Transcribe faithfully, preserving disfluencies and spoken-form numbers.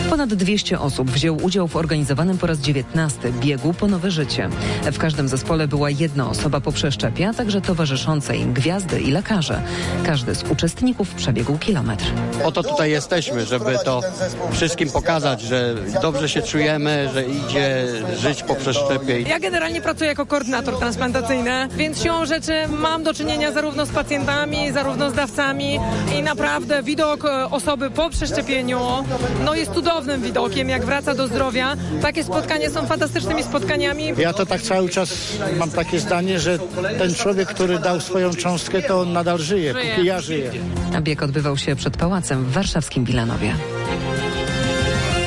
Ponad dwieście osób wzięło udział w organizowanym po raz dziewiętnasty biegu po nowe życie. W każdym zespole była jedna osoba po przeszczepie, a także towarzyszące im gwiazdy i lekarze. Każdy z uczestników przebiegł kilometr. Oto tutaj jesteśmy, żeby to wszystkim pokazać, że dobrze się czujemy, że idzie żyć po przeszczepie. Ja generalnie pracuję jako koordynator transplantacyjny, więc siłą rzeczy mam do czynienia zarówno z pacjentami, zarówno z dawcami i naprawdę widok osoby po przeszczepieniu no jest cudownym widokiem, jak wraca do zdrowia. Takie spotkania są fantastycznymi spotkaniami. Ja to tak cały czas mam takie zdanie, że ten człowiek, który dał swoją cząstkę, to on nadal żyje, póki ja żyję. Bieg odbywał się przed pałacem w warszawskim Wilanowie.